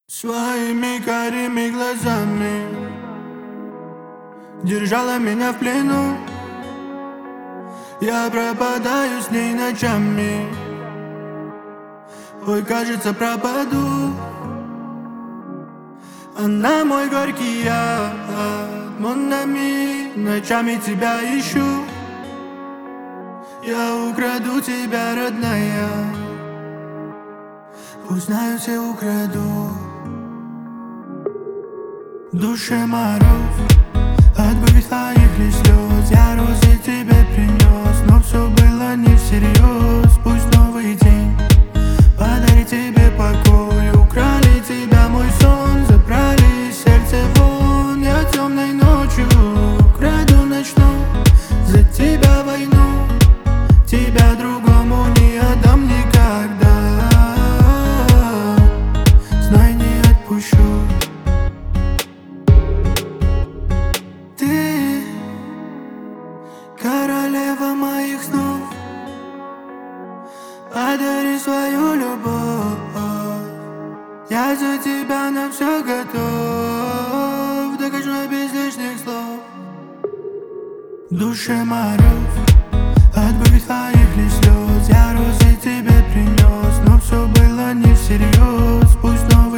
Своими карими глазами держала меня в плену. Я пропадаю с ней ночами. Ой, кажется, пропаду. Она мой горький яд, mon ami. Ночами тебя ищу. Я украду тебя, родная. Узнаю, все украду. В душе мороз от горьких твоих ли слез. Я розы тебе принес, но все было не всерьез. Пусть новый день подарит тебе покой. Украли тебя, мой сон, забрали сердце вон. Я темной ночью украду начну за тебя войну. Тебя другому не отдам никогда. Знай, не отпущу. Ты королева моих снов. Подари свою любовь. Я за тебя на все готов. Докажу без лишних слов. В душе мороз от горьких твоих ли слез. Я розы тебе принес, но все было не всерьез. Пусть снова